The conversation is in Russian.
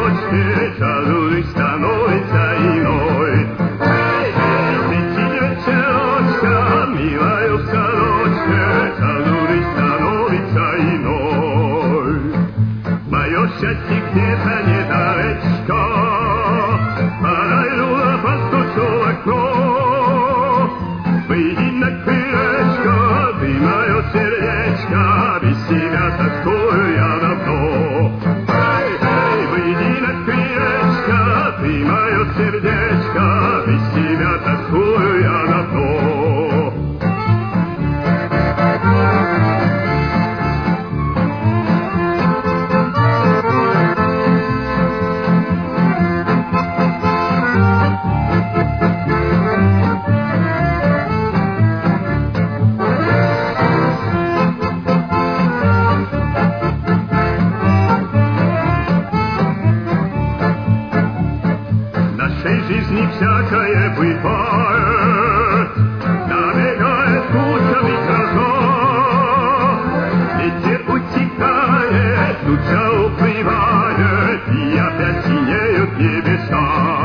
сорочке, жадулик становится иной. Эй, эй, свети, вечерочка, милая в сорочке, жадулик становится иной. Мое счастье где-то недалечко, подойду да постучу в окно. Выйди на крылечко, ты мое сердечко, без тебя тоскую я давно. Эй, эй, выйди на крылечко, ты мое сердечко, без тебя тоскую я давно. В нашей жизни всякое бывает, набегает тучами гроза. Ветер утекает, туча уплывает, и опять синеют небеса.